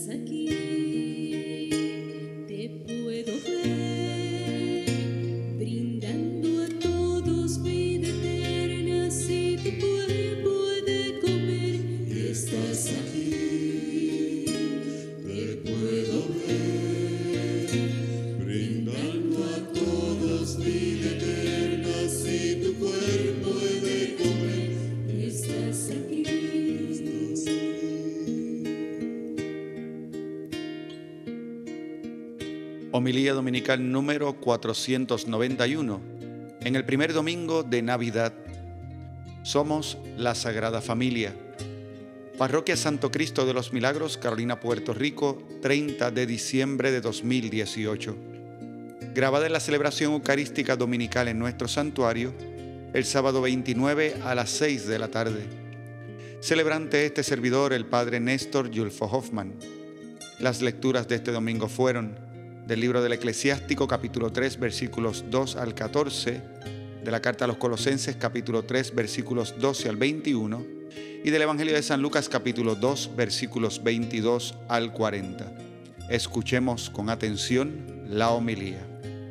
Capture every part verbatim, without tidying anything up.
Homilía dominical número cuatrocientos noventa y uno. En el primer domingo de Navidad. Somos la Sagrada Familia. Parroquia Santo Cristo de los Milagros, Carolina, Puerto Rico, treinta de diciembre de dos mil dieciocho. Grabada en la celebración eucarística dominical en nuestro santuario, el sábado veintinueve a las seis de la tarde. Celebrante este servidor, el Padre Néstor Yulfo Hoffman. Las lecturas de este domingo fueron del libro del Eclesiástico, capítulo tres, versículos dos al catorce, de la carta a los Colosenses, capítulo tres, versículos doce al veintiuno, y del Evangelio de San Lucas, capítulo dos, versículos veintidós al cuarenta. Escuchemos con atención la homilía.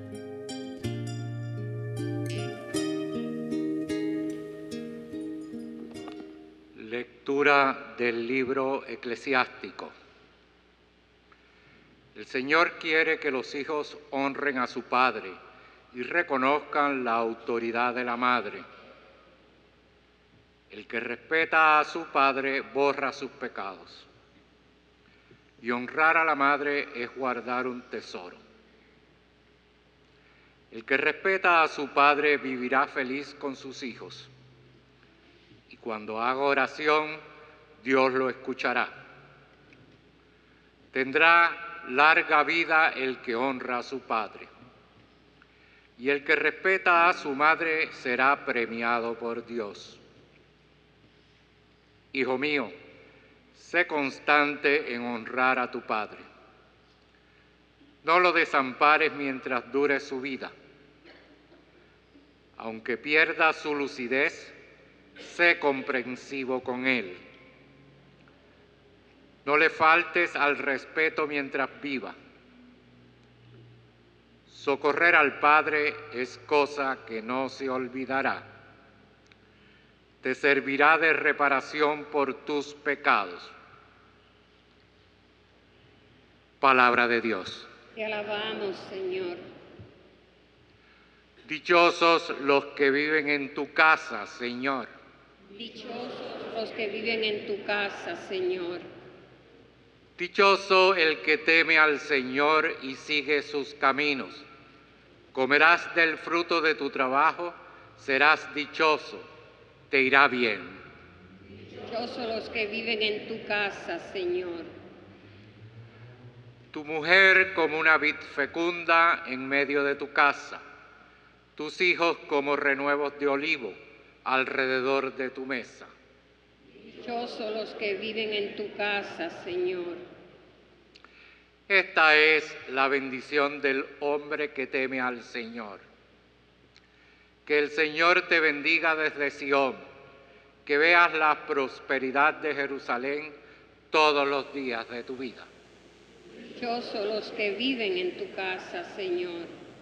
Lectura del libro eclesiástico. El Señor quiere que los hijos honren a su padre y reconozcan la autoridad de la madre. El que respeta a su padre borra sus pecados. Y honrar a la madre es guardar un tesoro. El que respeta a su padre vivirá feliz con sus hijos. Y cuando haga oración, Dios lo escuchará. Tendrá larga vida el que honra a su padre, y el que respeta a su madre será premiado por Dios. Hijo mío, sé constante en honrar a tu padre. No lo desampares mientras dure su vida. Aunque pierda su lucidez, sé comprensivo con él. No le faltes al respeto mientras viva. Socorrer al Padre es cosa que no se olvidará. Te servirá de reparación por tus pecados. Palabra de Dios. Te alabamos, Señor. Dichosos los que viven en tu casa, Señor. Dichosos los que viven en tu casa, Señor. Dichoso el que teme al Señor y sigue sus caminos. Comerás del fruto de tu trabajo, serás dichoso, te irá bien. Dichosos los que viven en tu casa, Señor. Tu mujer como una vid fecunda en medio de tu casa, tus hijos como renuevos de olivo alrededor de tu mesa. Dichosos los que viven en tu casa, Señor. Esta es la bendición del hombre que teme al Señor. Que el Señor te bendiga desde Sión, que veas la prosperidad de Jerusalén todos los días de tu vida. Dichosos los que viven en tu casa, Señor.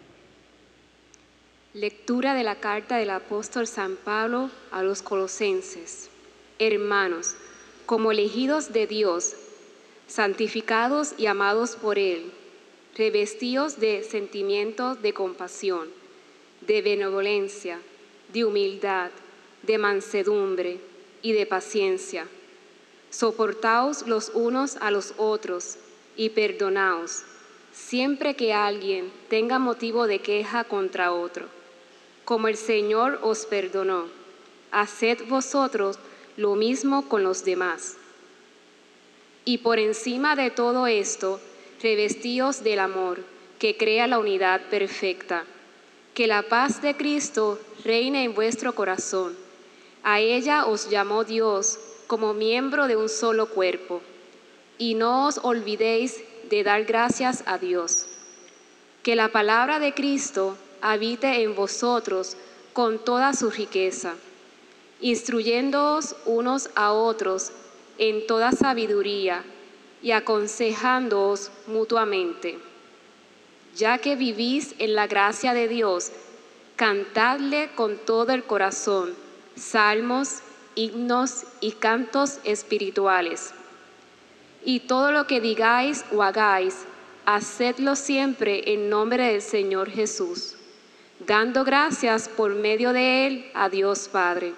Lectura de la carta del apóstol San Pablo a los Colosenses. Hermanos, como elegidos de Dios, santificados y amados por Él, revestidos de sentimientos de compasión, de benevolencia, de humildad, de mansedumbre y de paciencia. Soportaos los unos a los otros y perdonaos, siempre que alguien tenga motivo de queja contra otro. Como el Señor os perdonó, haced vosotros lo mismo con los demás. Y por encima de todo esto, revestíos del amor, que crea la unidad perfecta. Que la paz de Cristo reine en vuestro corazón. A ella os llamó Dios como miembro de un solo cuerpo. Y no os olvidéis de dar gracias a Dios. Que la palabra de Cristo habite en vosotros con toda su riqueza, instruyéndoos unos a otros en toda sabiduría y aconsejándoos mutuamente. Ya que vivís en la gracia de Dios, cantadle con todo el corazón, salmos, himnos y cantos espirituales. Y todo lo que digáis o hagáis, hacedlo siempre en nombre del Señor Jesús, dando gracias por medio de Él a Dios Padre.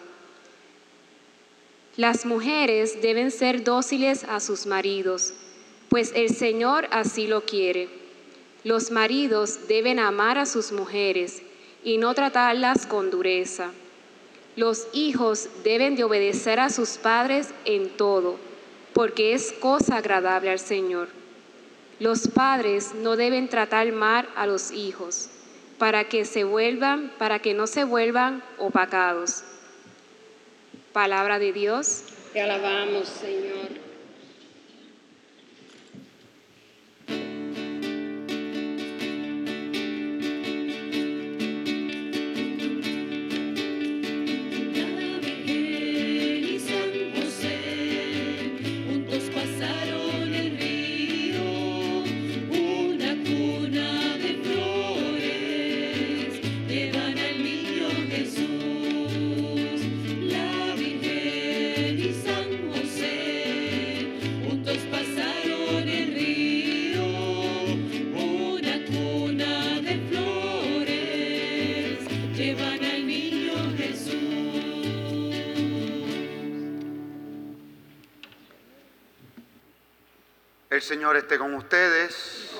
Las mujeres deben ser dóciles a sus maridos, pues el Señor así lo quiere. Los maridos deben amar a sus mujeres y no tratarlas con dureza. Los hijos deben de obedecer a sus padres en todo, porque es cosa agradable al Señor. Los padres no deben tratar mal a los hijos, para que se vuelvan, para que no se vuelvan opacados. Palabra de Dios. Te alabamos, Señor. El Señor esté con ustedes.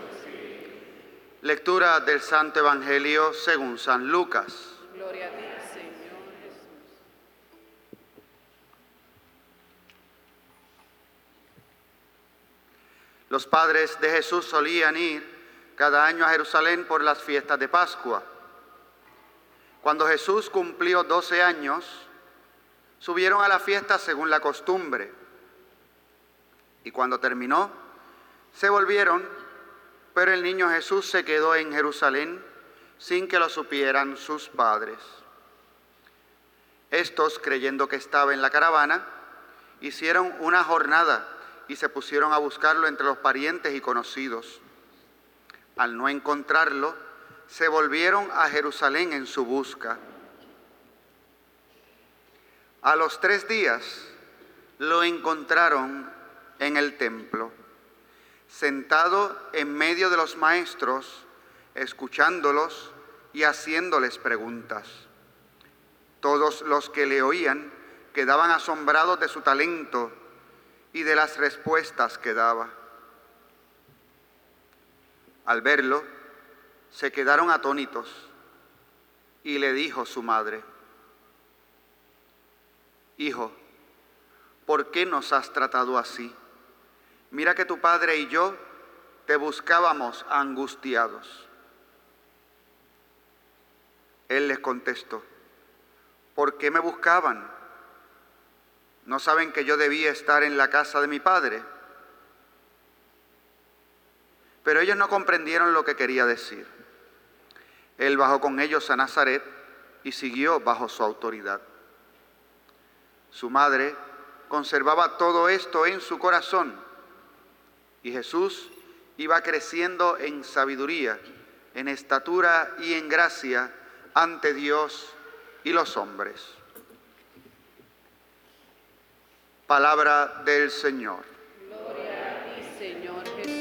Lectura del Santo Evangelio según San Lucas. Gloria a ti, Señor Jesús. Los padres de Jesús solían ir cada año a Jerusalén por las fiestas de Pascua. Cuando Jesús cumplió doce años, subieron a la fiesta según la costumbre. Y cuando terminó, se volvieron, pero el niño Jesús se quedó en Jerusalén sin que lo supieran sus padres. Estos, creyendo que estaba en la caravana, hicieron una jornada y se pusieron a buscarlo entre los parientes y conocidos. Al no encontrarlo, se volvieron a Jerusalén en su busca. A los tres días lo encontraron en el templo, sentado en medio de los maestros, escuchándolos y haciéndoles preguntas. Todos los que le oían quedaban asombrados de su talento y de las respuestas que daba. Al verlo, se quedaron atónitos y le dijo su madre: Hijo, ¿por qué nos has tratado así? Mira que tu padre y yo te buscábamos angustiados. Él les contestó: ¿por qué me buscaban? ¿No saben que yo debía estar en la casa de mi padre? Pero ellos no comprendieron lo que quería decir. Él bajó con ellos a Nazaret y siguió bajo su autoridad. Su madre conservaba todo esto en su corazón. Y Jesús iba creciendo en sabiduría, en estatura y en gracia ante Dios y los hombres. Palabra del Señor. Gloria a ti, Señor Jesús.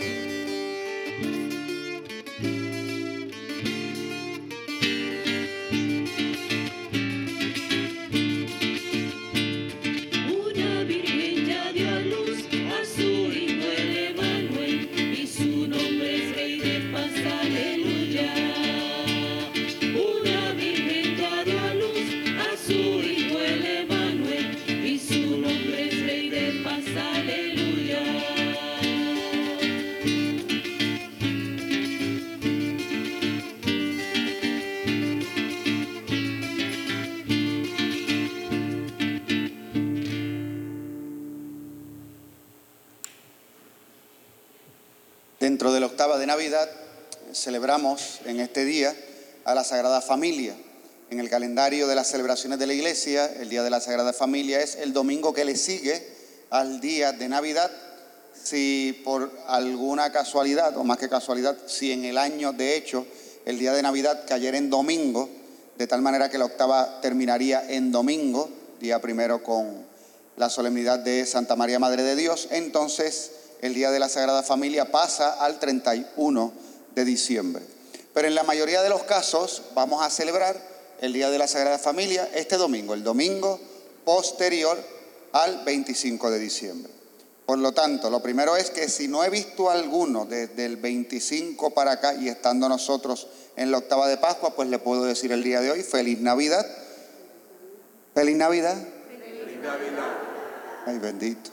Dentro de la octava de Navidad celebramos en este día a la Sagrada Familia. En el calendario de las celebraciones de la Iglesia, el Día de la Sagrada Familia es el domingo que le sigue al día de Navidad, si por alguna casualidad, o más que casualidad, si en el año, de hecho, el día de Navidad cayera en domingo, de tal manera que la octava terminaría en domingo, día primero con la solemnidad de Santa María Madre de Dios, entonces el día de la Sagrada Familia pasa al treinta y uno de diciembre. Pero en la mayoría de los casos vamos a celebrar el día de la Sagrada Familia este domingo, el domingo posterior al veinticinco de diciembre. Por lo tanto, lo primero es que si no he visto alguno desde el veinticinco para acá y estando nosotros en la octava de Pascua, pues le puedo decir el día de hoy, feliz Navidad. Feliz Navidad. Feliz Navidad. Ay, bendito.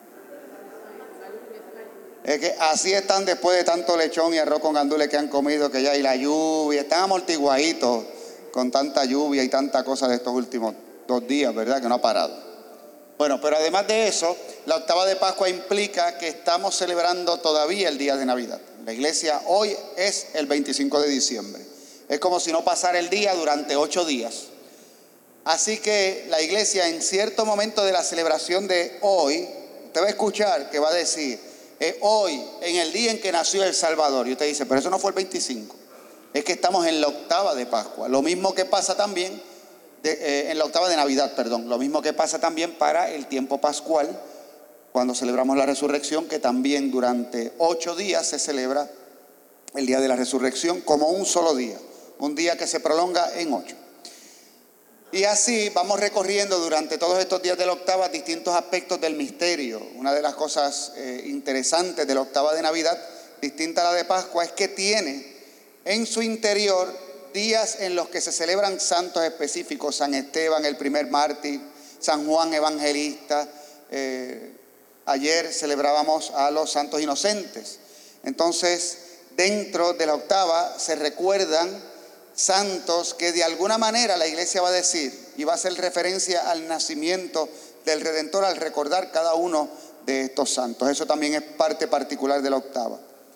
Es que así están después de tanto lechón y arroz con gandules que han comido, que ya y la lluvia, están amortiguaditos con tanta lluvia y tanta cosa de estos últimos dos días, ¿verdad? Que no ha parado. Bueno, pero además de eso, la octava de Pascua implica que estamos celebrando todavía el día de Navidad. La iglesia hoy es el veinticinco de diciembre. Es como si no pasara el día durante ocho días. Así que la iglesia en cierto momento de la celebración de hoy, usted va a escuchar que va a decir, eh, hoy, en el día en que nació el Salvador. Y usted dice, pero eso no fue el veinticinco. Es que estamos en la octava de Pascua. Lo mismo que pasa también, de, eh, en la octava de Navidad, perdón. Lo mismo que pasa también para el tiempo pascual, cuando celebramos la resurrección, que también durante ocho días se celebra el día de la resurrección como un solo día. Un día que se prolonga en ocho. Y así vamos recorriendo durante todos estos días de la octava distintos aspectos del misterio. Una de las cosas eh, interesantes de la octava de Navidad, distinta a la de Pascua, es que tiene en su interior días en los que se celebran santos específicos. San Esteban, el primer mártir, San Juan Evangelista. Eh, ayer celebrábamos a los santos inocentes. Entonces, dentro de la octava se recuerdan santos que de alguna manera la iglesia va a decir y va a hacer referencia al nacimiento del Redentor al recordar cada uno de estos santos. Eso también es parte particular de la octava.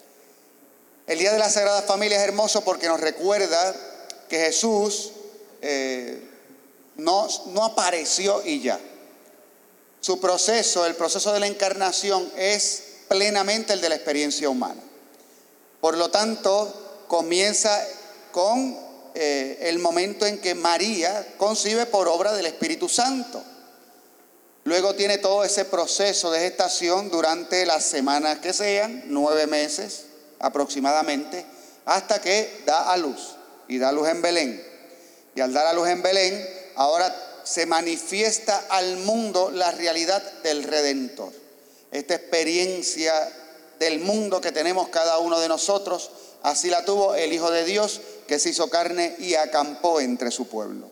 El día de la Sagrada Familia es hermoso porque nos recuerda que Jesús eh, no, no apareció y ya. Su proceso, el proceso de la encarnación es plenamente el de la experiencia humana. Por lo tanto, comienza con eh, el momento en que María concibe por obra del Espíritu Santo. Luego tiene todo ese proceso de gestación durante las semanas que sean, nueve meses aproximadamente, hasta que da a luz, y da a luz en Belén. Y al dar a luz en Belén, ahora se manifiesta al mundo la realidad del Redentor. Esta experiencia del mundo que tenemos cada uno de nosotros, así la tuvo el Hijo de Dios, que se hizo carne y acampó entre su pueblo.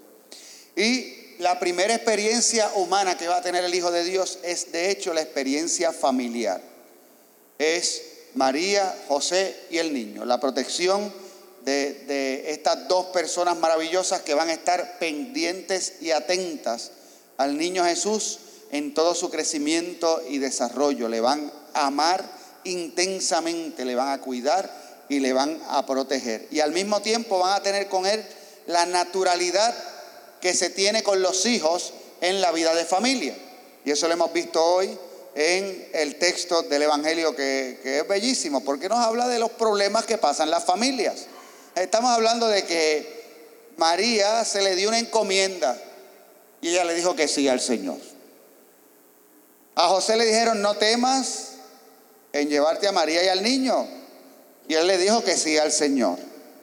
Y la primera experiencia humana que va a tener el Hijo de Dios es de hecho la experiencia familiar. Es María, José y el niño. La protección de, de estas dos personas maravillosas que van a estar pendientes y atentas al niño Jesús en todo su crecimiento y desarrollo. Le van a amar intensamente, le van a cuidar y le van a proteger. Y al mismo tiempo van a tener con él la naturalidad que se tiene con los hijos en la vida de familia. Y eso lo hemos visto hoy en el texto del Evangelio que, que es bellísimo, porque nos habla de los problemas que pasan las familias. Estamos hablando de que María se le dio una encomienda y ella le dijo que sí al Señor. A José le dijeron, no temas en llevarte a María y al niño. Y él le dijo que sí al Señor.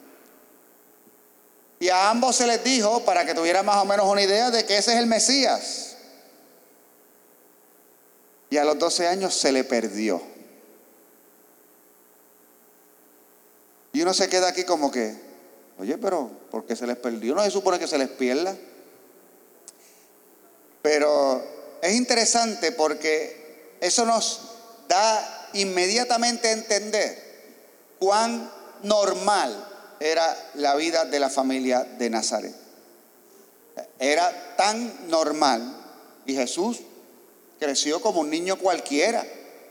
Y a ambos se les dijo, para que tuvieran más o menos una idea de que ese es el Mesías. Y a los doce años se le perdió. Y uno se queda aquí como que, oye, pero ¿por qué se les perdió? ¿No se supone que se les pierda? Pero es interesante porque eso nos da inmediatamente a entender cuán normal era la vida de la familia de Nazaret. Era tan normal y Jesús creció como un niño cualquiera.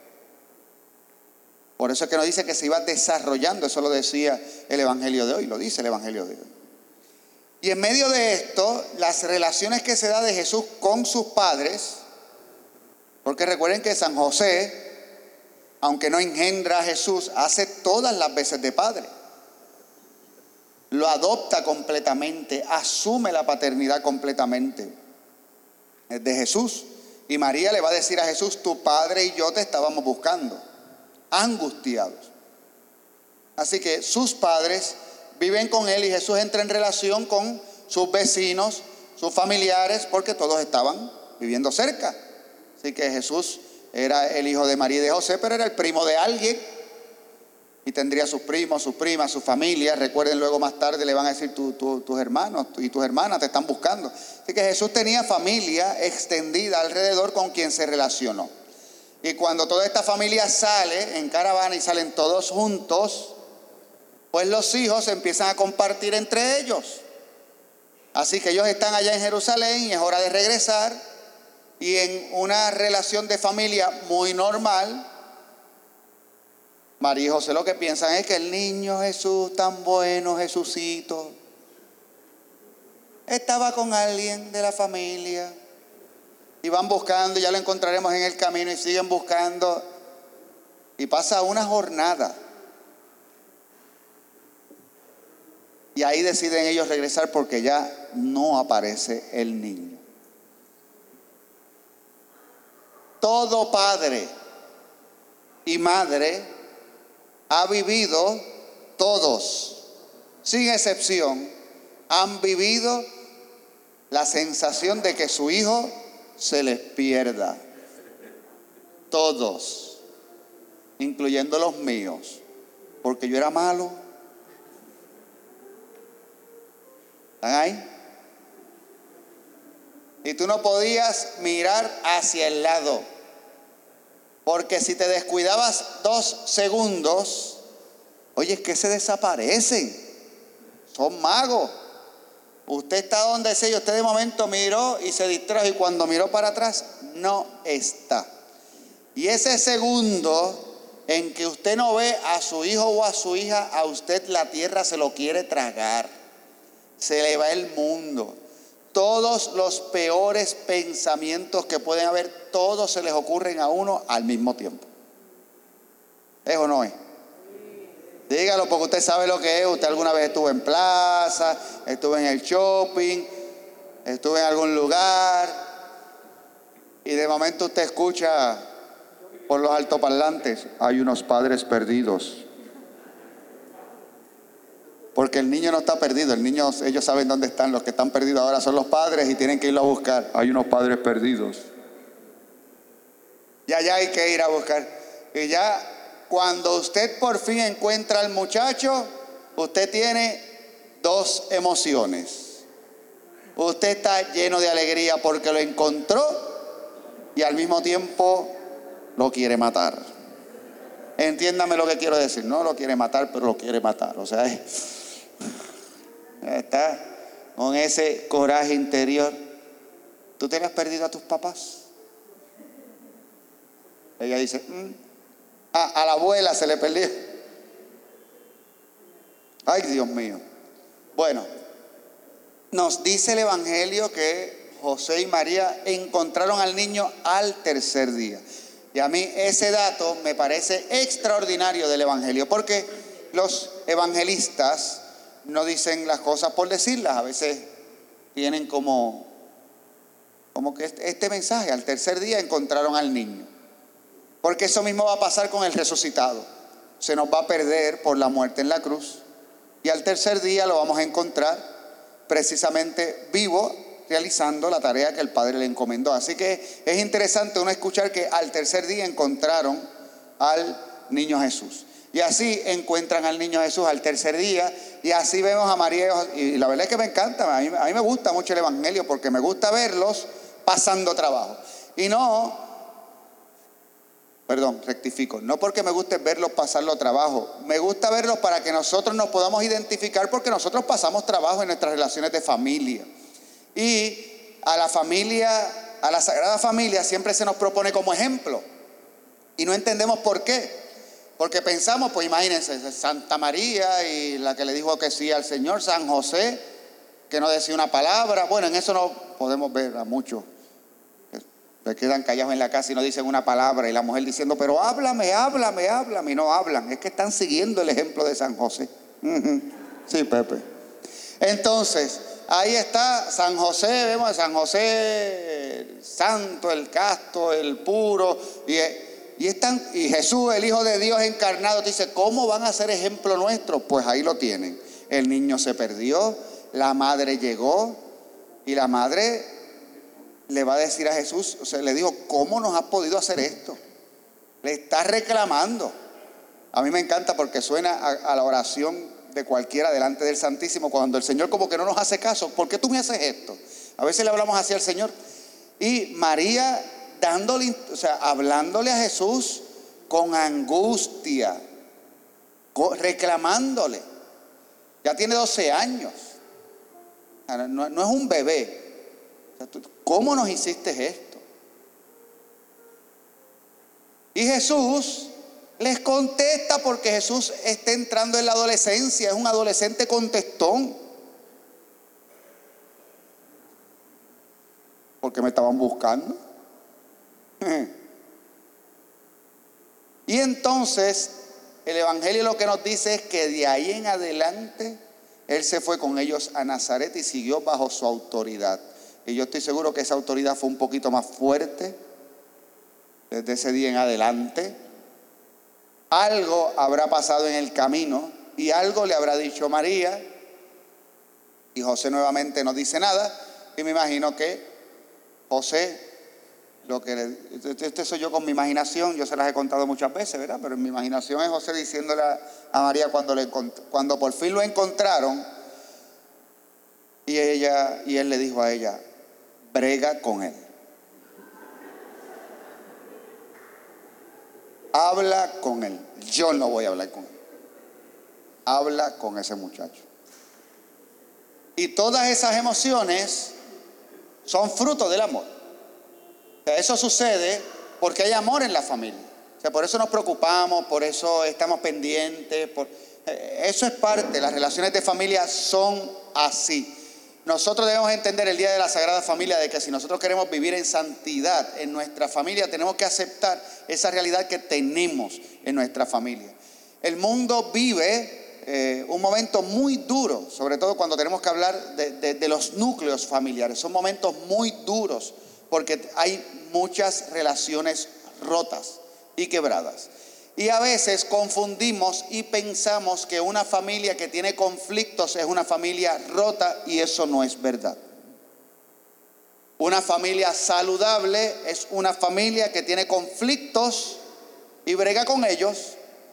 Por eso es que nos dice que se iba desarrollando, eso lo decía el Evangelio de hoy, lo dice el Evangelio de hoy. Y en medio de esto, las relaciones que se da de Jesús con sus padres, porque recuerden que San José aunque no engendra a Jesús, hace todas las veces de padre. Lo adopta completamente, asume la paternidad completamente de Jesús. Y María le va a decir a Jesús: tu padre y yo te estábamos buscando, angustiados. Así que sus padres viven con él y Jesús entra en relación con sus vecinos, sus familiares, porque todos estaban viviendo cerca. Así que Jesús era el hijo de María y de José, pero era el primo de alguien y tendría sus primos, sus primas, sus familias. Recuerden, luego más tarde le van a decir: tu, tu, tus hermanos y tus hermanas te están buscando. Así que Jesús tenía familia extendida alrededor con quien se relacionó. Y cuando toda esta familia sale en caravana y salen todos juntos, pues los hijos empiezan a compartir entre ellos. Así que ellos están allá en Jerusalén y es hora de regresar. Y en una relación de familia muy normal, María y José lo que piensan es que el niño Jesús, tan bueno, Jesucito, estaba con alguien de la familia. Y van buscando, ya lo encontraremos en el camino, y siguen buscando. Y pasa una jornada. Y ahí deciden ellos regresar porque ya no aparece el niño. Todo padre y madre ha vivido, todos, sin excepción, han vivido la sensación de que su hijo se les pierda. Todos, incluyendo los míos, porque yo era malo. ¿Están ahí? Y tú no podías mirar hacia el lado, porque si te descuidabas dos segundos, oye, es que se desaparecen, son magos. Usted está donde sea y usted de momento miró y se distrajo, y cuando miró para atrás no está. Y ese segundo en que usted no ve a su hijo o a su hija, a usted la tierra se lo quiere tragar, se le va el mundo. Todos los peores pensamientos que pueden haber, todos se les ocurren a uno al mismo tiempo. ¿Es o no es? Dígalo, porque usted sabe lo que es. Usted alguna vez estuvo en plaza, estuvo en el shopping, estuvo en algún lugar, y de momento usted escucha por los altoparlantes: hay unos padres perdidos. Porque el niño no está perdido, el niño, ellos saben dónde están. Los que están perdidos ahora son los padres y tienen que irlo a buscar. Hay unos padres perdidos. Y allá hay que ir a buscar. Y ya cuando usted por fin encuentra al muchacho, usted tiene dos emociones. Usted está lleno de alegría porque lo encontró, y al mismo tiempo lo quiere matar. Entiéndame lo que quiero decir. No lo quiere matar, pero lo quiere matar. O sea, es... está con ese coraje interior. ¿Tú te habías perdido a tus papás? Ella dice: mm. ah, a la abuela se le perdió. Ay, Dios mío. Bueno, nos dice el Evangelio que José y María encontraron al niño al tercer día. Y a mí ese dato me parece extraordinario del Evangelio, porque los evangelistas no dicen las cosas por decirlas. A veces tienen como, como que este, este mensaje: al tercer día encontraron al niño. Porque eso mismo va a pasar con el resucitado. Se nos va a perder por la muerte en la cruz, y al tercer día lo vamos a encontrar precisamente vivo, realizando la tarea que el Padre le encomendó. Así que es interesante uno escuchar que al tercer día encontraron al niño Jesús. Y así encuentran al niño Jesús al tercer día. Y así vemos a María. Y la verdad es que me encanta. A mí, a mí me gusta mucho el Evangelio, porque me gusta verlos pasando trabajo. Y no, perdón, rectifico. No porque me guste verlos pasarlo trabajo. Me gusta verlos para que nosotros nos podamos identificar, porque nosotros pasamos trabajo en nuestras relaciones de familia. Y a la familia, a la Sagrada Familia, siempre se nos propone como ejemplo. Y no entendemos por qué. Porque pensamos, pues imagínense, Santa María y la que le dijo que sí al Señor, San José, que no decía una palabra. Bueno, en eso no podemos ver a muchos. Se quedan callados en la casa y no dicen una palabra, y la mujer diciendo, pero háblame, háblame, háblame, y no hablan. Es que están siguiendo el ejemplo de San José. Uh-huh. Sí, Pepe. Entonces, ahí está San José, vemos a San José, el santo, el casto, el puro, y, y, están, y Jesús, el Hijo de Dios encarnado, dice, ¿cómo van a ser ejemplo nuestro? Pues ahí lo tienen. El niño se perdió, la madre llegó, y la madre le va a decir a Jesús, o sea, le dijo, ¿cómo nos has podido hacer esto? Le está reclamando. A mí me encanta porque suena a, a la oración de cualquiera delante del Santísimo, cuando el Señor como que no nos hace caso. ¿Por qué tú me haces esto? A veces le hablamos así al Señor. Y María dándole, o sea, hablándole a Jesús con angustia, reclamándole. Ya tiene doce años. No, no es un bebé. ¿Cómo nos hiciste esto? Y Jesús les contesta, porque Jesús está entrando en la adolescencia, es un adolescente contestón. Porque me estaban buscando. Y entonces el Evangelio lo que nos dice es que de ahí en adelante Él se fue con ellos a Nazaret y siguió bajo su autoridad. Y yo estoy seguro que esa autoridad fue un poquito más fuerte desde ese día en adelante. Algo habrá pasado en el camino y algo le habrá dicho María. Y José nuevamente no dice nada. Y me imagino que José, lo que le, este soy yo con mi imaginación, yo se las he contado muchas veces, ¿verdad? Pero en mi imaginación es José diciéndole a, a María cuando, le, cuando por fin lo encontraron. Y ella, y él le dijo a ella, brega con él. Habla con él. Yo no voy a hablar con él. Habla con ese muchacho. Y todas esas emociones son fruto del amor. O sea, eso sucede porque hay amor en la familia. O sea, por eso nos preocupamos, por eso estamos pendientes. Por, eso es parte. Las relaciones de familia son así. Nosotros debemos entender el día de la Sagrada Familia de que si nosotros queremos vivir en santidad en nuestra familia, tenemos que aceptar esa realidad que tenemos en nuestra familia. El mundo vive eh, un momento muy duro, sobre todo cuando tenemos que hablar de, de, de los núcleos familiares. Son momentos muy duros porque hay muchas relaciones rotas y quebradas. Y a veces confundimos y pensamos que una familia que tiene conflictos es una familia rota, y eso no es verdad. Una familia saludable es una familia que tiene conflictos y brega con ellos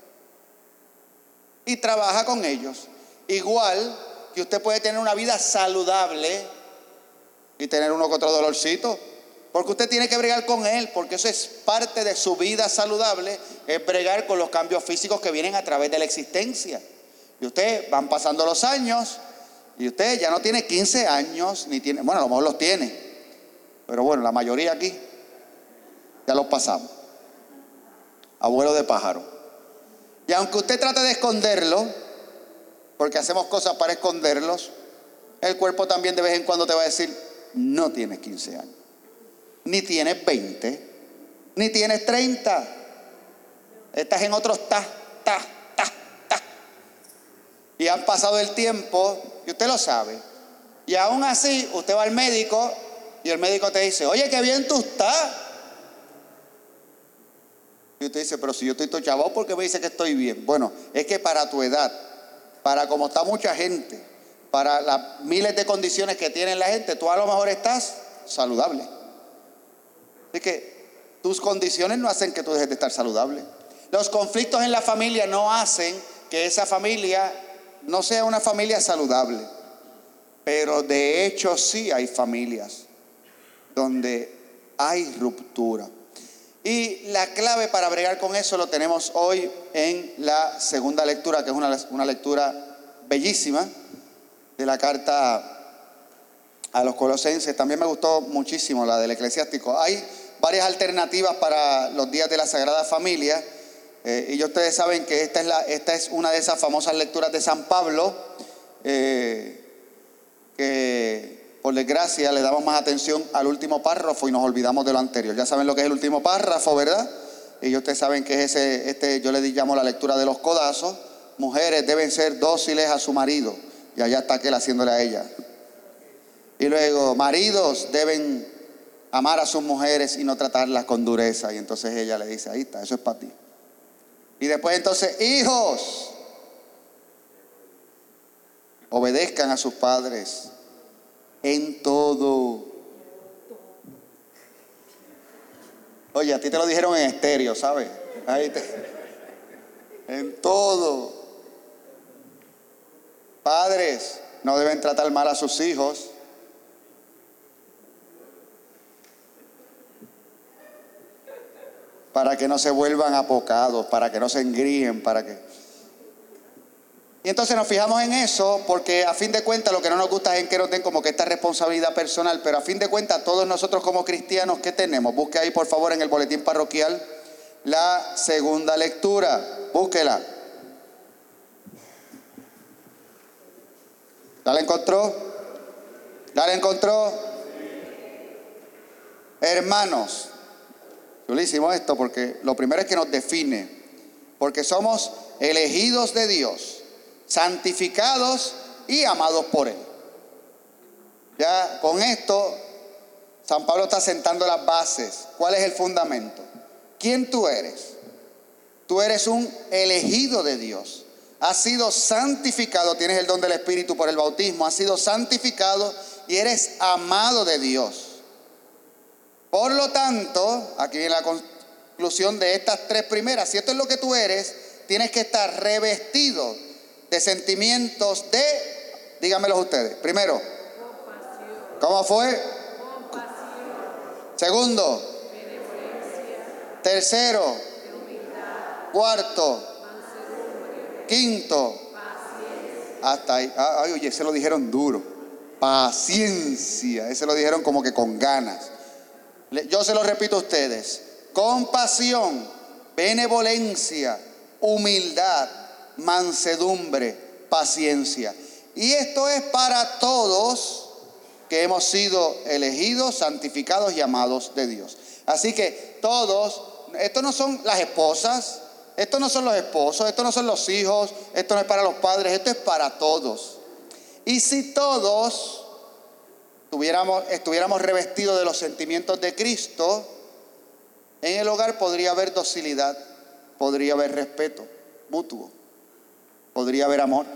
y trabaja con ellos. Igual que usted puede tener una vida saludable y tener uno que otro dolorcito, porque usted tiene que bregar con él, porque eso es parte de su vida saludable, es bregar con los cambios físicos que vienen a través de la existencia. Y usted, van pasando los años, y usted ya no tiene quince años, ni tiene, bueno, a lo mejor los tiene, pero bueno, la mayoría aquí ya los pasamos. Abuelo de pájaro. Y aunque usted trate de esconderlo, porque hacemos cosas para esconderlos, el cuerpo también de vez en cuando te va a decir, no tienes quince años. Ni tienes veinte, ni tienes treinta. Estás en otros ta, ta, ta, ta. Y han pasado el tiempo y usted lo sabe. Y aún así, usted va al médico y el médico te dice, oye, qué bien tú estás. Y usted dice, pero si yo estoy todo chavado, ¿por qué me dice que estoy bien? Bueno, es que para tu edad, para como está mucha gente, para las miles de condiciones que tiene la gente, tú a lo mejor estás saludable. Así que tus condiciones no hacen que tú dejes de estar saludable. Los conflictos en la familia no hacen que esa familia no sea una familia saludable. Pero de hecho sí hay familias donde hay ruptura. Y la clave para bregar con eso lo tenemos hoy en la segunda lectura, que es una, una lectura bellísima de la carta a los Colosenses. También me gustó muchísimo la del Eclesiástico. Hay varias alternativas para los días de la Sagrada Familia, eh, y ya ustedes saben que esta es, la, esta es una de esas famosas lecturas de San Pablo, eh, que por desgracia, le damos más atención al último párrafo y nos olvidamos de lo anterior. Ya saben lo que es el último párrafo, ¿verdad? Y ustedes saben que es ese, este, yo le llamo la lectura de los codazos. Mujeres deben ser dóciles a su marido. Y allá está aquel haciéndole a ella. Y luego, maridos deben amar a sus mujeres y no tratarlas con dureza. Y entonces ella le dice, ahí está, eso es para ti. Y después entonces, hijos, obedezcan a sus padres en todo. Oye, a ti te lo dijeron en estéreo, ¿sabes? Ahí te... En todo. Padres no deben tratar mal a sus hijos. Para que no se vuelvan apocados, para que no se engríen, para que... Y entonces nos fijamos en eso porque a fin de cuentas lo que no nos gusta es que nos den como que esta responsabilidad personal, pero a fin de cuentas todos nosotros como cristianos, ¿qué tenemos? Busque ahí por favor en el boletín parroquial la segunda lectura, búsquela. ¿Ya la encontró? ¿Ya la encontró? Hermanos, yo le hicimos esto porque lo primero es que nos define, porque somos elegidos de Dios, santificados y amados por Él. Ya con esto, San Pablo está sentando las bases. ¿Cuál es el fundamento? ¿Quién tú eres? Tú eres un elegido de Dios. Has sido santificado, tienes el don del Espíritu por el bautismo, has sido santificado y eres amado de Dios. Por lo tanto, aquí viene la conclusión de estas tres primeras. Si esto es lo que tú eres, tienes que estar revestido de sentimientos de, díganmelos ustedes. Primero, compasión. ¿Cómo fue? Compasión. Segundo, benevolencia. Tercero, humildad. Cuarto, mansedumbre. Quinto, paciencia. Hasta ahí. Ay, oye, ese lo dijeron duro. Paciencia. Ese lo dijeron como que con ganas. Yo se lo repito a ustedes. Compasión, benevolencia, humildad, mansedumbre, paciencia. Y esto es para todos que hemos sido elegidos, santificados y amados de Dios. Así que todos, esto no son las esposas, esto no son los esposos, esto no son los hijos, esto no es para los padres, esto es para todos. Y si todos tuviéramos, estuviéramos revestidos de los sentimientos de Cristo, en el hogar podría haber docilidad, podría haber respeto mutuo, podría haber amor,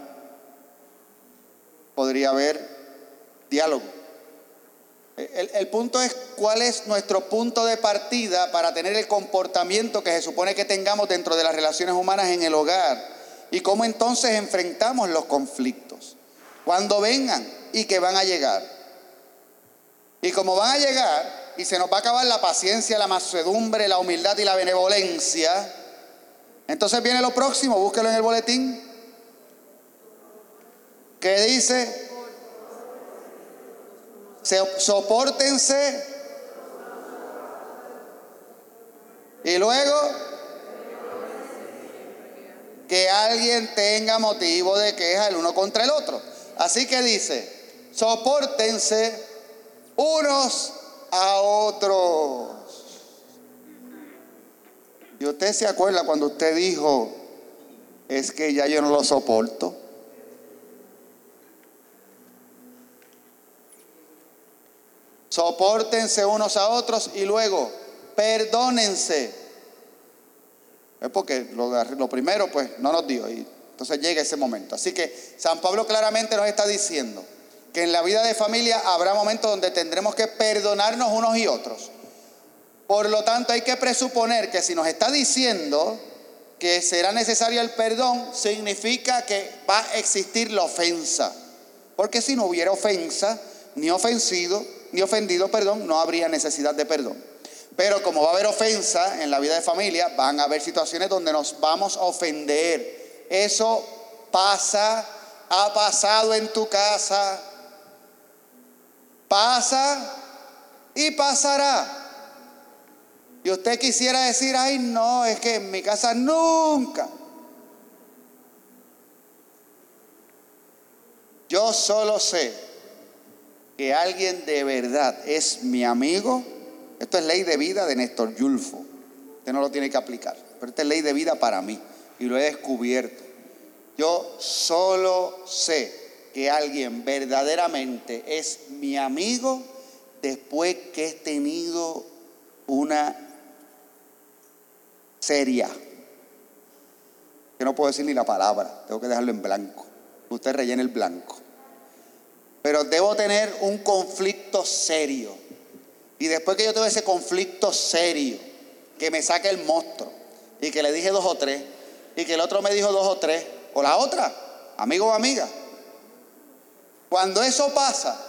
podría haber diálogo. El, el punto es cuál es nuestro punto de partida para tener el comportamiento que se supone que tengamos dentro de las relaciones humanas en el hogar y cómo entonces enfrentamos los conflictos cuando vengan y que van a llegar. Y como van a llegar y se nos va a acabar la paciencia, la mansedumbre, la humildad y la benevolencia, entonces viene lo próximo, búsquelo en el boletín, que dice, sopórtense, y luego que alguien tenga motivo de queja el uno contra el otro. Así que dice, sopórtense unos a otros. Y usted se acuerda cuando usted dijo, es que ya yo no lo soporto. Sopórtense unos a otros y luego perdónense. Es porque lo, lo primero pues no nos dio y entonces llega ese momento. Así que San Pablo claramente nos está diciendo que en la vida de familia habrá momentos donde tendremos que perdonarnos unos y otros. Por lo tanto, hay que presuponer que si nos está diciendo que será necesario el perdón, significa que va a existir la ofensa. Porque si no hubiera ofensa, ni ofensido, ni ofendido, perdón, no habría necesidad de perdón. Pero como va a haber ofensa en la vida de familia, van a haber situaciones donde nos vamos a ofender. Eso pasa, ha pasado en tu casa, pasa y pasará. Y usted quisiera decir, ay no, es que en mi casa nunca. Yo solo sé que alguien de verdad es mi amigo, esto es ley de vida de Néstor Yulfo. Usted no lo tiene que aplicar, pero esta es ley de vida para mí y lo he descubierto. Yo solo sé que alguien verdaderamente es mi amigo después que he tenido una seria, que no puedo decir ni la palabra, tengo que dejarlo en blanco. Usted rellena el blanco. Pero debo tener un conflicto serio. Y después que yo tengo ese conflicto serio, que me saque el monstruo, y que le dije dos o tres, y que el otro me dijo dos o tres, o la otra, amigo o amiga. Cuando eso pasa,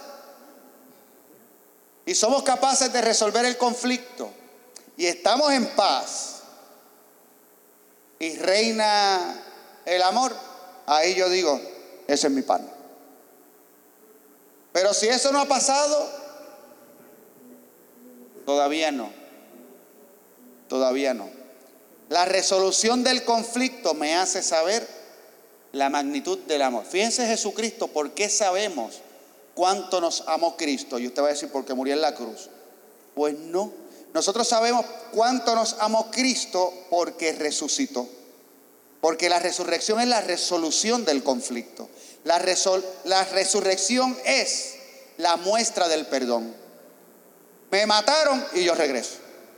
y somos capaces de resolver el conflicto, y estamos en paz, y reina el amor, ahí yo digo, ese es mi pan. Pero si eso no ha pasado, todavía no. Todavía no. La resolución del conflicto me hace saber la magnitud del amor. Fíjense Jesucristo, ¿por qué sabemos cuánto nos amó Cristo? Y usted va a decir, porque murió en la cruz. Pues no. Nosotros sabemos cuánto nos amó Cristo porque resucitó. Porque la resurrección es la resolución del conflicto. La, resol- la resurrección es la muestra del perdón. Me mataron y yo regreso.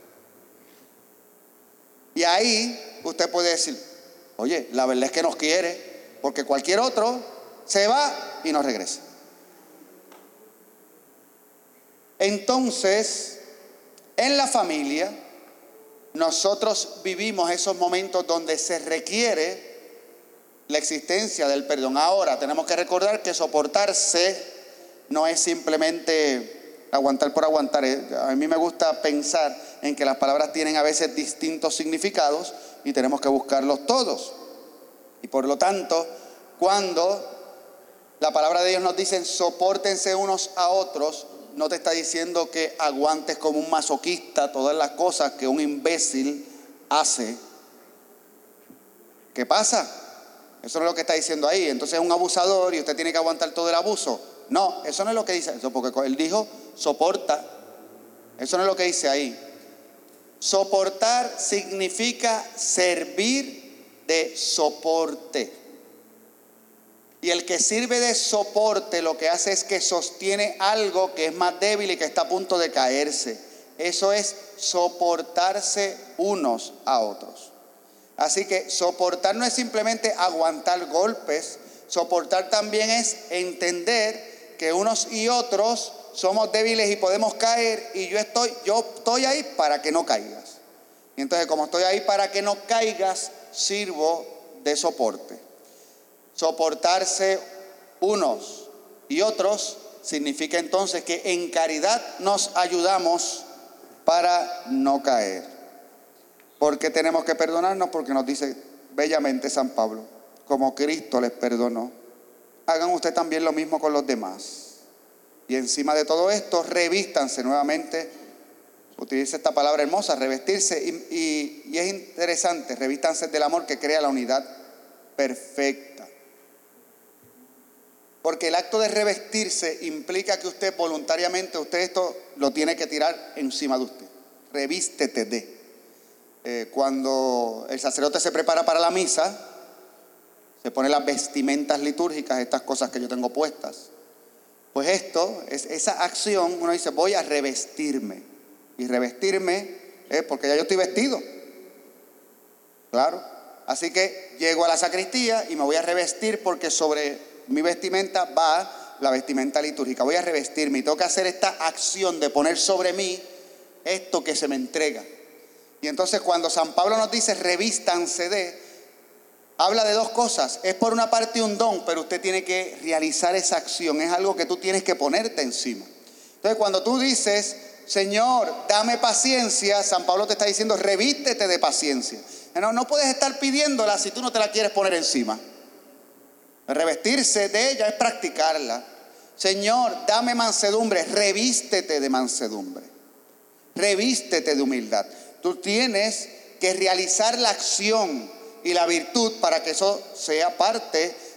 Y ahí usted puede decir, oye, la verdad es que nos quiere, porque cualquier otro se va y no regresa. Entonces, en la familia, nosotros vivimos esos momentos donde se requiere la existencia del perdón. Ahora, tenemos que recordar que soportarse no es simplemente aguantar por aguantar. A mí me gusta pensar en que las palabras tienen a veces distintos significados y tenemos que buscarlos todos. Y por lo tanto, cuando la palabra de Dios nos dice sopórtense unos a otros, no te está diciendo que aguantes como un masoquista todas las cosas que un imbécil hace. ¿Qué pasa? Eso no es lo que está diciendo ahí. Entonces es un abusador y usted tiene que aguantar todo el abuso. No, eso no es lo que dice. Eso porque él dijo soporta. Eso no es lo que dice ahí. Soportar significa servir de soporte. Y el que sirve de soporte lo que hace es que sostiene algo que es más débil y que está a punto de caerse. Eso es soportarse unos a otros. Así que soportar no es simplemente aguantar golpes. Soportar también es entender que unos y otros somos débiles y podemos caer, y yo estoy, yo estoy ahí para que no caigas. Y entonces, como estoy ahí para que no caigas, sirvo de soporte. Soportarse unos y otros significa entonces que en caridad nos ayudamos para no caer. ¿Por qué tenemos que perdonarnos? Porque nos dice bellamente San Pablo, como Cristo les perdonó, hagan ustedes también lo mismo con los demás. Y encima de todo esto, revístanse nuevamente. Utiliza esta palabra hermosa, revestirse. Y, y, y es interesante, revístanse del amor que crea la unidad perfecta. Porque el acto de revestirse implica que usted voluntariamente, usted esto lo tiene que tirar encima de usted. Revístete de. Eh, cuando el sacerdote se prepara para la misa, se pone las vestimentas litúrgicas, estas cosas que yo tengo puestas. Pues esto, es esa acción, uno dice, voy a revestirme. Y revestirme es porque ya yo estoy vestido. Claro. Así que llego a la sacristía y me voy a revestir porque sobre mi vestimenta va la vestimenta litúrgica. Voy a revestirme y tengo que hacer esta acción de poner sobre mí esto que se me entrega. Y entonces cuando San Pablo nos dice revístanse de, habla de dos cosas. Es por una parte un don, pero usted tiene que realizar esa acción. Es algo que tú tienes que ponerte encima. Entonces cuando tú dices, Señor, dame paciencia, San Pablo te está diciendo, revístete de paciencia. No, no puedes estar pidiéndola si tú no te la quieres poner encima. Revestirse de ella es practicarla. Señor, dame mansedumbre, revístete de mansedumbre. Revístete de humildad. Tú tienes que realizar la acción y la virtud para que eso sea parte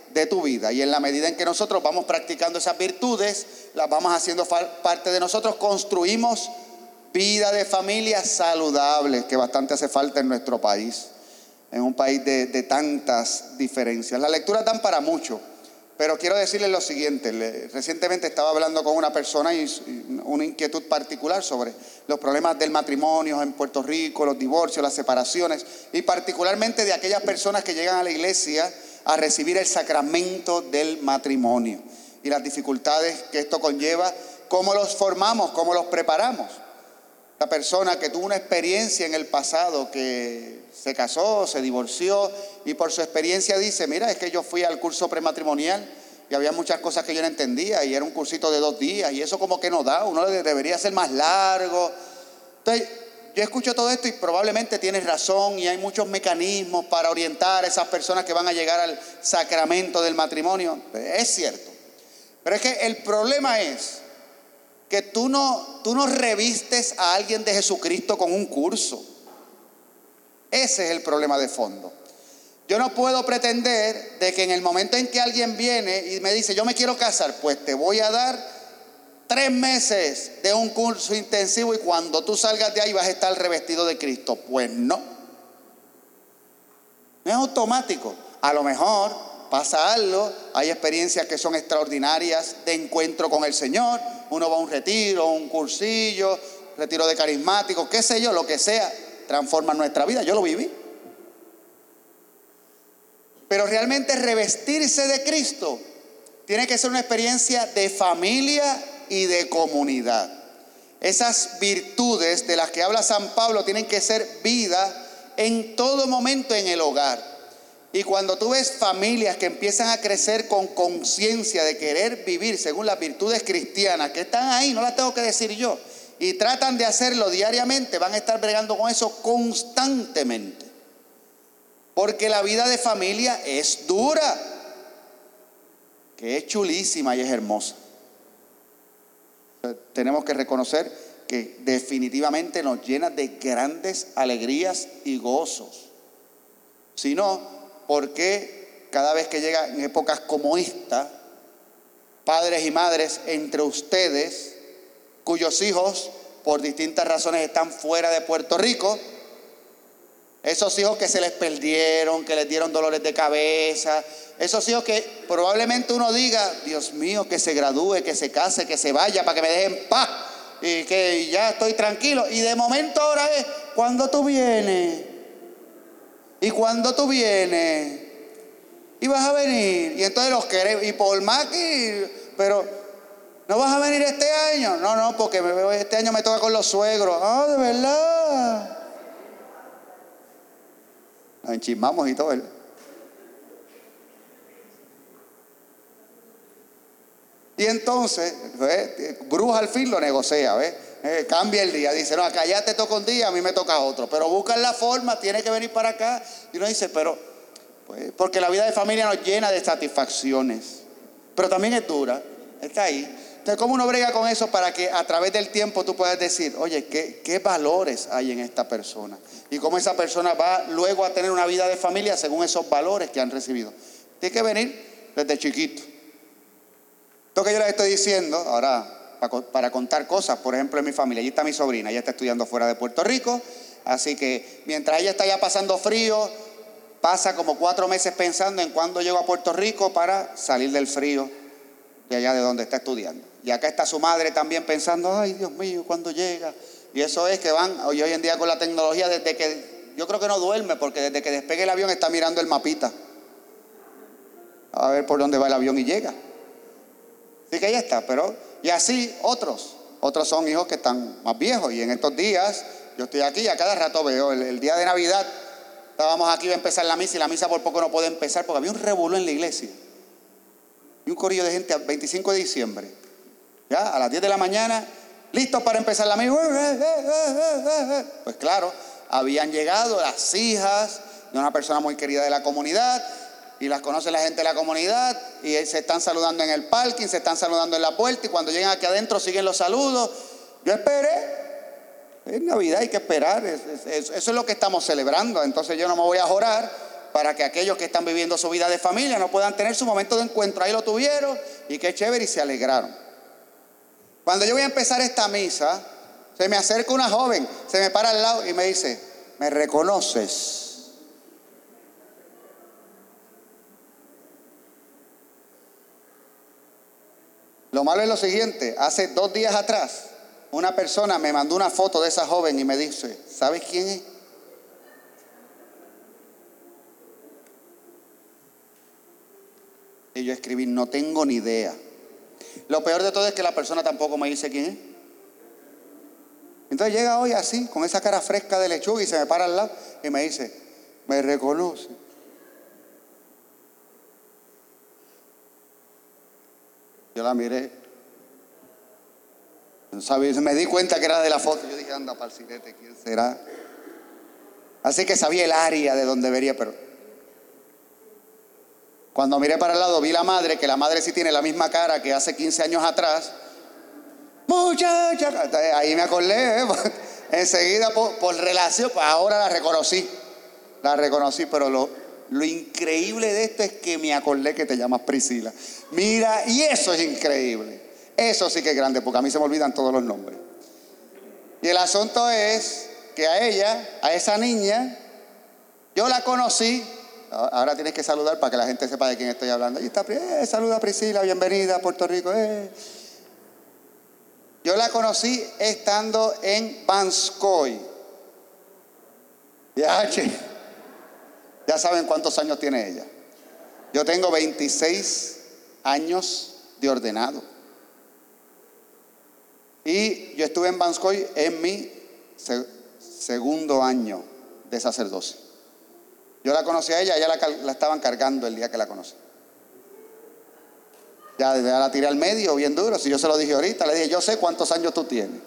de tu vida. Y en la medida en que nosotros vamos practicando esas virtudes, las vamos haciendo parte de nosotros, construimos vida de familia saludable, que bastante hace falta en nuestro país, en un país de, de tantas diferencias. Las lecturas dan para mucho, pero quiero decirles lo siguiente. Le, recientemente estaba hablando con una persona y, y una inquietud particular sobre los problemas del matrimonio en Puerto Rico, los divorcios, las separaciones, y particularmente de aquellas personas que llegan a la iglesia a recibir el sacramento del matrimonio y las dificultades que esto conlleva, cómo los formamos, cómo los preparamos. La persona que tuvo una experiencia en el pasado, que se casó, se divorció y por su experiencia dice, mira, es que yo fui al curso prematrimonial y había muchas cosas que yo no entendía y era un cursito de dos días y eso como que no da, uno debería ser más largo. Entonces, yo escucho todo esto y probablemente tienes razón y hay muchos mecanismos para orientar a esas personas que van a llegar al sacramento del matrimonio. Es cierto. Pero es que el problema es que tú no, tú no revistes a alguien de Jesucristo con un curso. Ese es el problema de fondo. Yo no puedo pretender de que en el momento en que alguien viene y me dice, yo me quiero casar, pues te voy a dar tres meses de un curso intensivo y cuando tú salgas de ahí vas a estar revestido de Cristo. Pues no. No es automático. A lo mejor pasa algo, hay experiencias que son extraordinarias de encuentro con el Señor. Uno va a un retiro, un cursillo, retiro de carismáticos, qué sé yo, lo que sea, transforma nuestra vida. Yo lo viví. Pero realmente revestirse de Cristo tiene que ser una experiencia de familia y de comunidad. Esas virtudes de las que habla San Pablo tienen que ser vida en todo momento en el hogar. Y cuando tú ves familias que empiezan a crecer con conciencia de querer vivir según las virtudes cristianas, que están ahí, no las tengo que decir yo, y tratan de hacerlo diariamente, van a estar bregando con eso constantemente. Porque la vida de familia es dura, que es chulísima y es hermosa. Tenemos que reconocer que definitivamente nos llena de grandes alegrías y gozos. Si no, ¿por qué cada vez que llegan épocas como esta, padres y madres entre ustedes, cuyos hijos por distintas razones están fuera de Puerto Rico, esos hijos que se les perdieron, que les dieron dolores de cabeza, esos hijos que probablemente uno diga, Dios mío, que se gradúe, que se case, que se vaya para que me dejen paz y que ya estoy tranquilo, y de momento ahora es, ¿cuándo tú vienes? ¿Y cuándo tú vienes? Y vas a venir, y entonces los queremos, y por más que, pero ¿no vas a venir este año? No, no, porque este año me toca con los suegros. Ah, de verdad. Nos enchismamos y todo, ¿verdad? Y entonces, ¿ves? Bruja al fin lo negocia, ¿ves? Eh, cambia el día, dice, no, acá ya te toca un día, a mí me toca otro, pero buscan la forma, tiene que venir para acá. Y uno dice, pero, pues, porque la vida de familia nos llena de satisfacciones, pero también es dura, está ahí. Entonces, ¿cómo uno brega con eso para que a través del tiempo tú puedas decir, oye, ¿qué, qué valores hay en esta persona? Y cómo esa persona va luego a tener una vida de familia según esos valores que han recibido. Tiene que venir desde chiquito. Esto que yo les estoy diciendo, ahora, para, para contar cosas, por ejemplo, en mi familia, allí está mi sobrina, ella está estudiando fuera de Puerto Rico, así que mientras ella está ya pasando frío, pasa como cuatro meses pensando en cuándo llego a Puerto Rico para salir del frío de allá de donde está estudiando. Y acá está su madre también pensando, ay, Dios mío, ¿cuándo llega? Y eso es que van, hoy, hoy en día con la tecnología, desde que, yo creo que no duerme, porque desde que despegue el avión está mirando el mapita, a ver por dónde va el avión y llega. Así que ya está, pero, y así otros, otros son hijos que están más viejos, y en estos días, yo estoy aquí y a cada rato veo, el, el día de Navidad, estábamos aquí, iba a empezar la misa, y la misa por poco no puede empezar, porque había un revolú en la iglesia, y un corillo de gente, al veinticinco de diciembre, ya, a las diez de la mañana, listos para empezar la misa. Pues claro, habían llegado las hijas de una persona muy querida de la comunidad, y las conoce la gente de la comunidad, y se están saludando en el parking, se están saludando en la puerta, y cuando llegan aquí adentro siguen los saludos. Yo esperé, es Navidad, hay que esperar, es, es, eso es lo que estamos celebrando. Entonces yo no me voy a jorar para que aquellos que están viviendo su vida de familia no puedan tener su momento de encuentro. Ahí lo tuvieron y qué chévere, y se alegraron. Cuando yo voy a empezar esta misa, se me acerca una joven, se me para al lado y me dice: ¿me reconoces? Lo malo es lo siguiente: hace dos días atrás, una persona me mandó una foto de esa joven y me dice: ¿sabes quién es? Y yo escribí: no tengo ni idea. Lo peor de todo es que la persona tampoco me dice quién es. Entonces llega hoy así, con esa cara fresca de lechuga, y se me para al lado y me dice: ¿me reconoce? Yo la miré, ¿sabes? Me di cuenta que era de la foto. Yo dije: anda pa'l sirete, ¿quién será? Así que sabía el área de donde vería, pero cuando miré para el lado vi la madre, que la madre sí tiene la misma cara que hace quince años atrás. Muchacha, ahí me acordé, ¿eh? Enseguida por, por relación, pues ahora la reconocí, la reconocí, pero lo, lo increíble de esto es que me acordé que te llamas Priscila. Mira, y eso es increíble, eso sí que es grande, porque a mí se me olvidan todos los nombres. Y el asunto es que a ella, a esa niña, yo la conocí. Ahora tienes que saludar para que la gente sepa de quién estoy hablando. Ahí está, eh, saluda a Priscila, bienvenida a Puerto Rico. Eh. Yo la conocí estando en Vanscoy. Ya, che. Ya saben cuántos años tiene ella. Yo tengo veintiséis años de ordenado. Y yo estuve en Vanscoy en mi se- segundo año de sacerdocio. Yo la conocí a ella, ella la, la estaban cargando el día que la conocí. Ya, ya la tiré al medio bien duro. Si yo se lo dije ahorita, le dije: yo sé cuántos años tú tienes.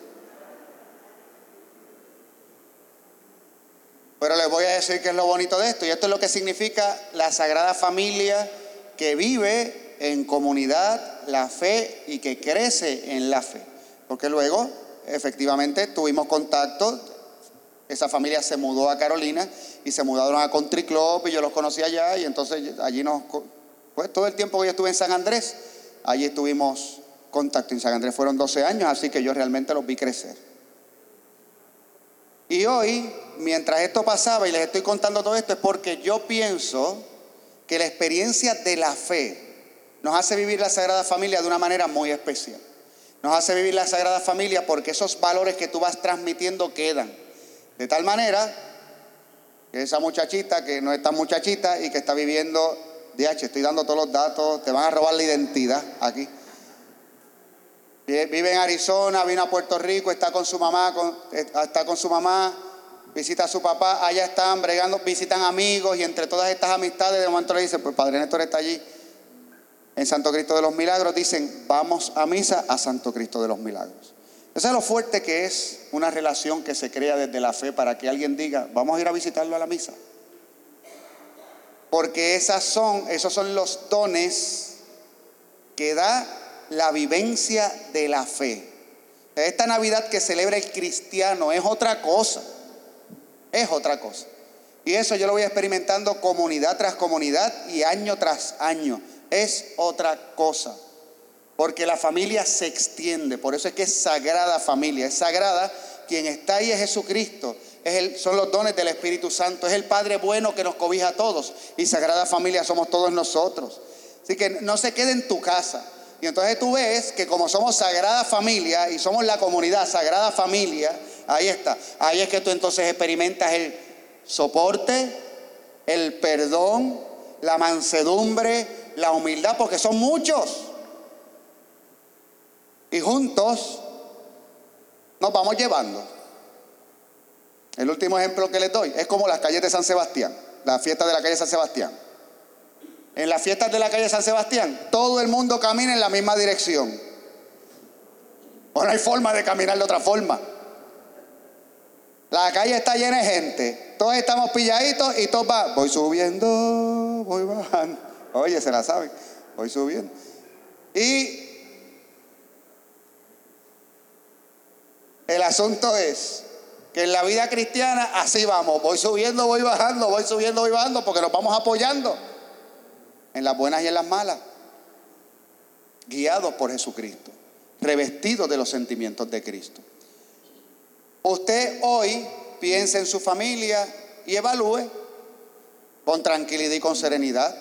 Pero les voy a decir qué es lo bonito de esto. Y esto es lo que significa la Sagrada Familia, que vive en comunidad la fe y que crece en la fe. Porque luego, efectivamente, tuvimos contacto. Esa familia se mudó a Carolina y se mudaron a Country Club, y yo los conocí allá, y entonces allí nos, pues todo el tiempo que yo estuve en San Andrés, allí estuvimos contacto. En San Andrés fueron doce años, así que yo realmente los vi crecer. Y hoy, mientras esto pasaba y les estoy contando todo esto, es porque yo pienso que la experiencia de la fe nos hace vivir la Sagrada Familia de una manera muy especial. Nos hace vivir la Sagrada Familia porque esos valores que tú vas transmitiendo quedan. De tal manera que esa muchachita, que no es tan muchachita y que está viviendo, D H, estoy dando todos los datos, te van a robar la identidad aquí. Vive en Arizona, vino a Puerto Rico, está con su mamá, con, está con su mamá, visita a su papá, allá están bregando, visitan amigos, y entre todas estas amistades de momento le dicen: pues Padre Néstor está allí en Santo Cristo de los Milagros. Dicen: vamos a misa a Santo Cristo de los Milagros. Eso es lo fuerte que es una relación que se crea desde la fe, para que alguien diga: vamos a ir a visitarlo a la misa. Porque esas son, esos son los dones que da la vivencia de la fe. Esta Navidad que celebra el cristiano es otra cosa, es otra cosa. Y eso yo lo voy experimentando comunidad tras comunidad y año tras año. Es otra cosa. Porque la familia se extiende, por eso es que es Sagrada Familia. Es sagrada, quien está ahí es Jesucristo, es el, son los dones del Espíritu Santo, es el Padre bueno que nos cobija a todos, y Sagrada Familia somos todos nosotros. Así que no se quede en tu casa. Y entonces tú ves que como somos Sagrada Familia y somos la comunidad Sagrada Familia, ahí está, ahí es que tú entonces experimentas el soporte, el perdón, la mansedumbre, la humildad, porque son muchos. Y juntos nos vamos llevando. El último ejemplo que les doy es como las calles de San Sebastián, las fiestas de la calle San Sebastián. En las fiestas de la calle San Sebastián, todo el mundo camina en la misma dirección. O no hay forma de caminar de otra forma. La calle está llena de gente, todos estamos pilladitos y todos van: voy subiendo, voy bajando. Oye, se la saben, voy subiendo. Y el asunto es que en la vida cristiana así vamos, voy subiendo, voy bajando, voy subiendo, voy bajando, porque nos vamos apoyando en las buenas y en las malas, guiados por Jesucristo, revestidos de los sentimientos de Cristo. Usted hoy piense en su familia y evalúe con tranquilidad y con serenidad.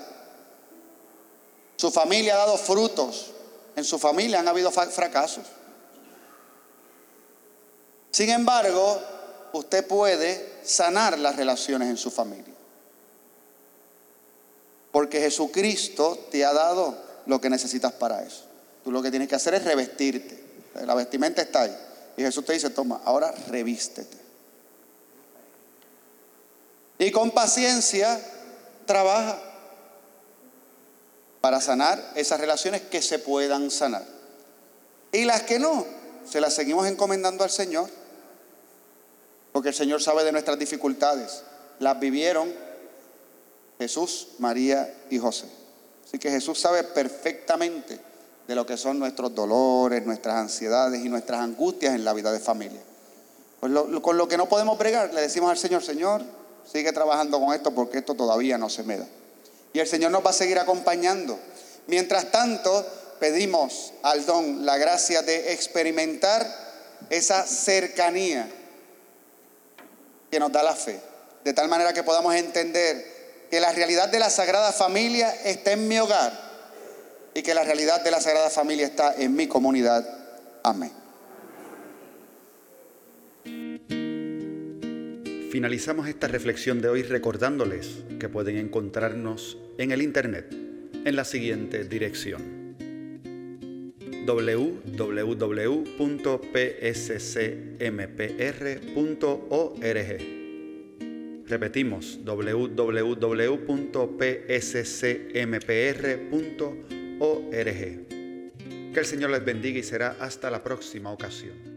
Su familia ha dado frutos, en su familia han habido fracasos. Sin embargo, usted puede sanar las relaciones en su familia, porque Jesucristo te ha dado lo que necesitas para eso. Tú lo que tienes que hacer es revestirte. La vestimenta está ahí y Jesús te dice: toma, ahora revístete. Y con paciencia trabaja para sanar esas relaciones que se puedan sanar, y las que no, se las seguimos encomendando al Señor, porque el Señor sabe de nuestras dificultades. Las vivieron Jesús, María y José. Así que Jesús sabe perfectamente de lo que son nuestros dolores, nuestras ansiedades y nuestras angustias en la vida de familia. Pues lo, lo, con lo que no podemos bregar, le decimos al Señor: Señor, sigue trabajando con esto, porque esto todavía no se me da. Y el Señor nos va a seguir acompañando. Mientras tanto, pedimos al don la gracia de experimentar esa cercanía que nos da la fe, de tal manera que podamos entender que la realidad de la Sagrada Familia está en mi hogar y que la realidad de la Sagrada Familia está en mi comunidad. Amén. Finalizamos esta reflexión de hoy recordándoles que pueden encontrarnos en el internet en la siguiente dirección: doble u doble u doble u punto p s c m p r punto org. Repetimos: doble u doble u doble u punto p s c m p r punto org. Que el Señor les bendiga y será hasta la próxima ocasión.